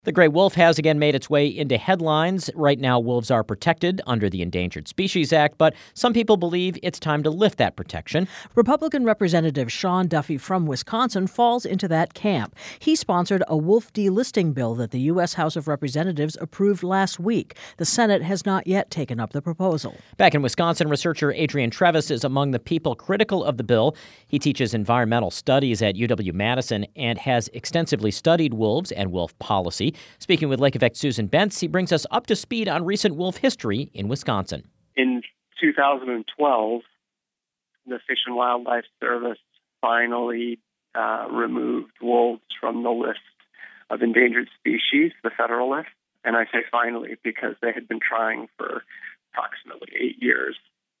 The gray wolf has again made its way into headlines. Right now, wolves are protected under the Endangered Species Act, but some people believe it's time to lift that protection. Republican Representative Sean Duffy from Wisconsin falls into that camp. He sponsored a wolf delisting bill that the U.S. House of Representatives approved last week. The Senate has not yet taken up the proposal. Back in Wisconsin, researcher Adrian Trevis is among the people critical of the bill. He teaches environmental studies at UW-Madison and has extensively studied wolves and wolf policy. Speaking with Lake Effect Susan Bentz, he brings us up to speed on recent wolf history in Wisconsin. In 2012, the Fish and Wildlife Service finally removed wolves from the list of endangered species, the federal list. And I say finally because they had been trying for approximately 8 years.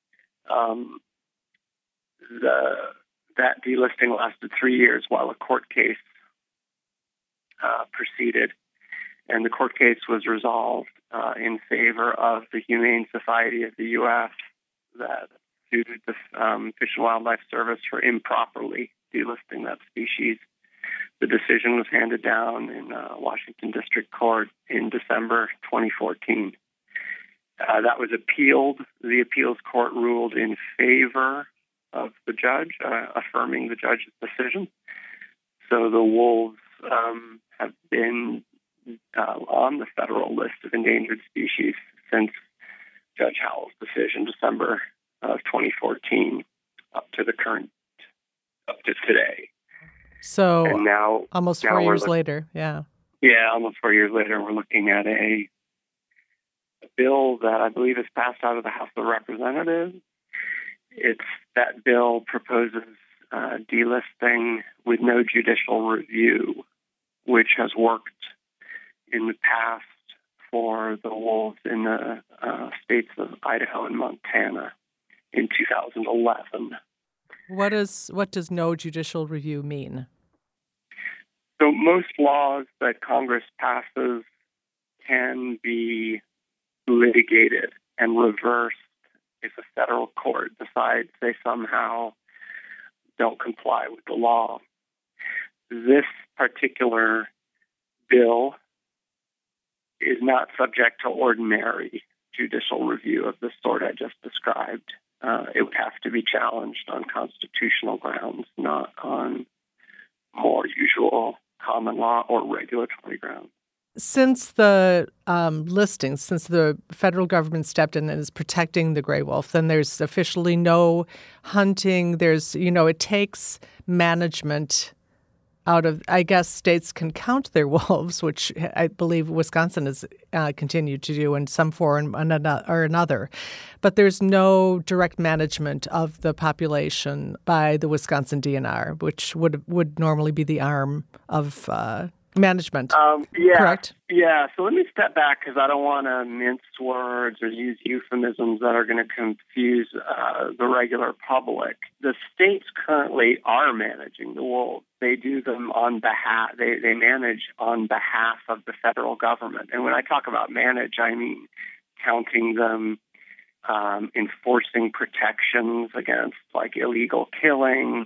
That delisting lasted 3 years while a court case proceeded. And the court case was resolved in favor of the Humane Society of the U.S. that sued the Fish and Wildlife Service for improperly delisting that species. The decision was handed down in Washington District Court in December 2014. That was appealed. The appeals court ruled in favor of the judge, affirming the judge's decision. So the wolves have been on the federal list of endangered species since Judge Howell's decision, December of 2014, up to today. So and now, almost 4 years later, yeah. Yeah, almost 4 years later, we're looking at a bill that I believe is passed out of the House of Representatives. That bill proposes delisting with no judicial review, which has worked in the past for the wolves in the states of Idaho and Montana in 2011. What does no judicial review mean? So most laws that Congress passes can be litigated and reversed if a federal court decides they somehow don't comply with the law. This particular bill is not subject to ordinary judicial review of the sort I just described. It would have to be challenged on constitutional grounds, not on more usual common law or regulatory grounds. Since the since the federal government stepped in and is protecting the gray wolf, then there's officially no hunting. There's, it takes management out of, I guess states can count their wolves, which I believe Wisconsin has continued to do in some form or another. But there's no direct management of the population by the Wisconsin DNR, which would normally be the arm of management. Correct? Yeah. So let me step back because I don't want to mince words or use euphemisms that are going to confuse the regular public. The states currently are managing the wolves. They do them on behalf. They manage on behalf of the federal government. And when I talk about manage, I mean counting them, enforcing protections against like illegal killing,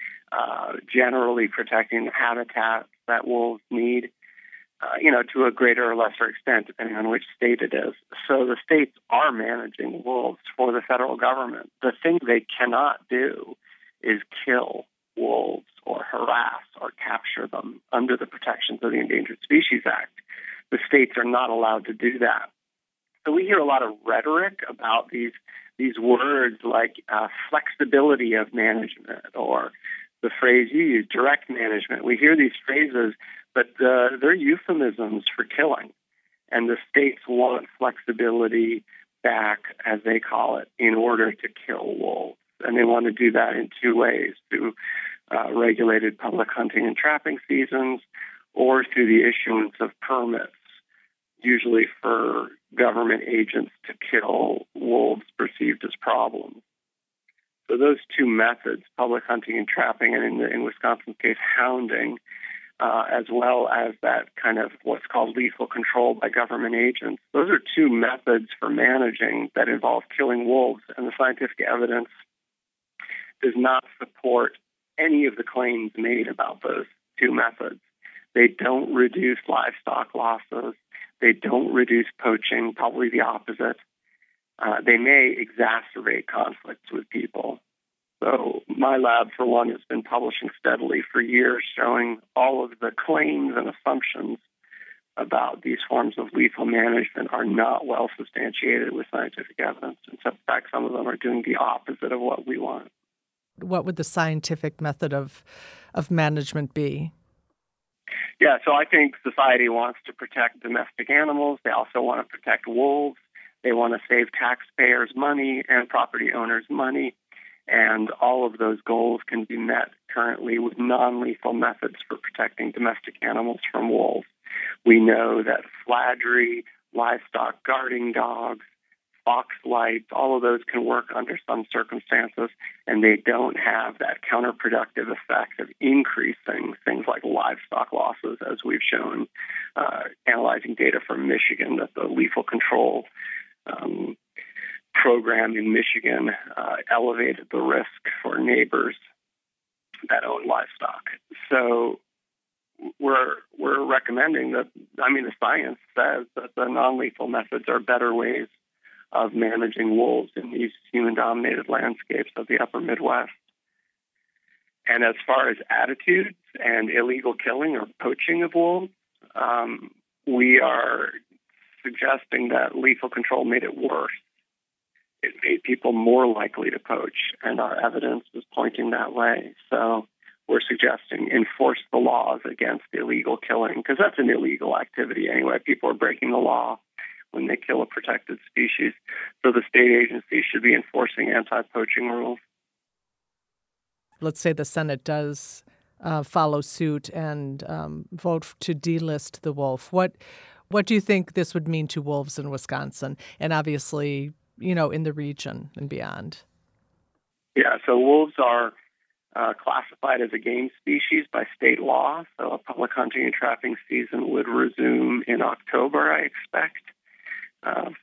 generally protecting the habitat that wolves need, to a greater or lesser extent, depending on which state it is. So the states are managing wolves for the federal government. The thing they cannot do is kill wolves or harass or capture them under the protections of the Endangered Species Act. The states are not allowed to do that. So we hear a lot of rhetoric about these words like flexibility of management or the phrase you use, direct management. We hear these phrases, but they're euphemisms for killing. And the states want flexibility back, as they call it, in order to kill wolves. And they want to do that in two ways, through regulated public hunting and trapping seasons or through the issuance of permits, usually for government agents to kill wolves perceived as problems. So those two methods, public hunting and trapping, and in Wisconsin's case, hounding, as well as that kind of what's called lethal control by government agents, those are two methods for managing that involve killing wolves, and the scientific evidence does not support any of the claims made about those two methods. They don't reduce livestock losses. They don't reduce poaching, probably the opposite. They may exacerbate conflicts with people. So my lab, for one, has been publishing steadily for years, showing all of the claims and assumptions about these forms of lethal management are not well substantiated with scientific evidence. In fact, some of them are doing the opposite of what we want. What would the scientific method of management be? Yeah, so I think society wants to protect domestic animals. They also want to protect wolves. They want to save taxpayers' money and property owners' money. And all of those goals can be met currently with non-lethal methods for protecting domestic animals from wolves. We know that fladry, livestock guarding dogs, fox lights, all of those can work under some circumstances, and they don't have that counterproductive effect of increasing things like livestock losses, as we've shown analyzing data from Michigan, that the lethal control program in Michigan elevated the risk for neighbors that own livestock. So we're recommending that, the science says that the non-lethal methods are better ways of managing wolves in these human-dominated landscapes of the upper Midwest. And as far as attitudes and illegal killing or poaching of wolves, we are suggesting that lethal control made it worse. It made people more likely to poach, and our evidence is pointing that way. So we're suggesting enforce the laws against illegal killing, because that's an illegal activity anyway. People are breaking the law when they kill a protected species. So the state agency should be enforcing anti-poaching rules. Let's say the Senate does follow suit and vote to delist the wolf. What do you think this would mean to wolves in Wisconsin and obviously, in the region and beyond? Yeah, so wolves are classified as a game species by state law. So a public hunting and trapping season would resume in October, I expect, of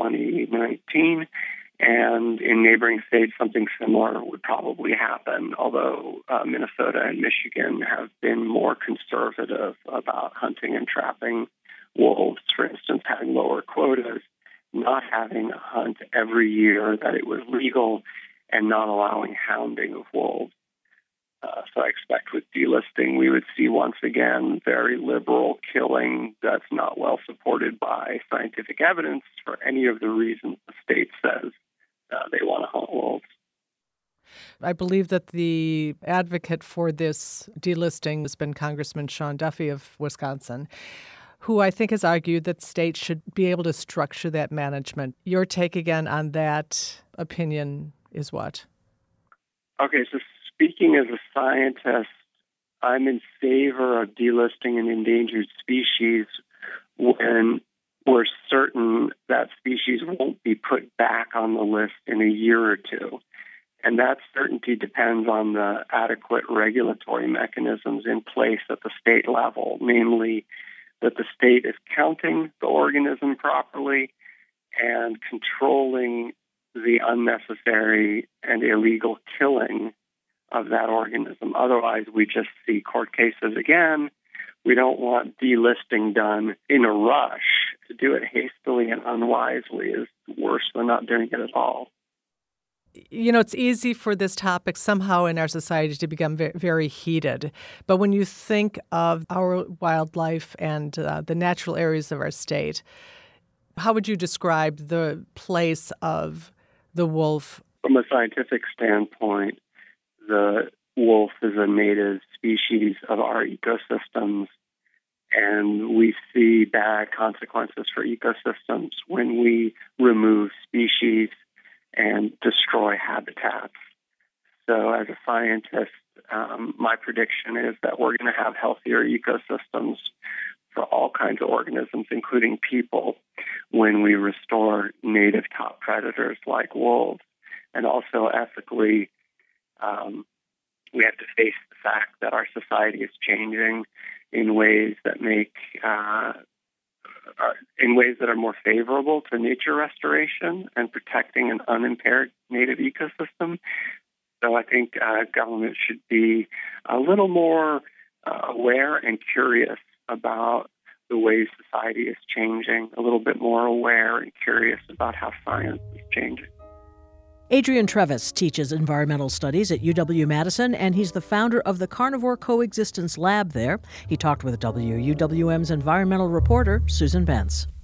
2019. And in neighboring states, something similar would probably happen, although Minnesota and Michigan have been more conservative about hunting and trapping wolves, for instance, having lower quotas, not having a hunt every year that it was legal, and not allowing hounding of wolves. So I expect with delisting, we would see once again very liberal killing that's not well supported by scientific evidence for any of the reasons the state says they want to hunt wolves. I believe that the advocate for this delisting has been Congressman Sean Duffy of Wisconsin, who I think has argued that states should be able to structure that management. Your take again on that opinion is what? Okay, so speaking as a scientist, I'm in favor of delisting an endangered species when we're certain that species won't be put back on the list in a year or two. And that certainty depends on the adequate regulatory mechanisms in place at the state level, namely that the state is counting the organism properly and controlling the unnecessary and illegal killing of that organism. Otherwise, we just see court cases again. We don't want delisting done in a rush. To do it hastily and unwisely is worse than not doing it at all. It's easy for this topic somehow in our society to become very heated. But when you think of our wildlife and the natural areas of our state, how would you describe the place of the wolf? From a scientific standpoint, the wolf is a native species of our ecosystems, and we see bad consequences for ecosystems when we remove species and destroy habitats. So as a scientist, my prediction is that we're going to have healthier ecosystems for all kinds of organisms, including people, when we restore native top predators like wolves. And also ethically, we have to face the fact that our society is changing in ways that are more favorable to nature restoration and protecting an unimpaired native ecosystem. So I think government should be a little more aware and curious about the ways society is changing, a little bit more aware and curious about how science is changing. Adrian Trevis teaches environmental studies at UW-Madison, and he's the founder of the Carnivore Coexistence Lab there. He talked with WUWM's environmental reporter, Susan Bentz.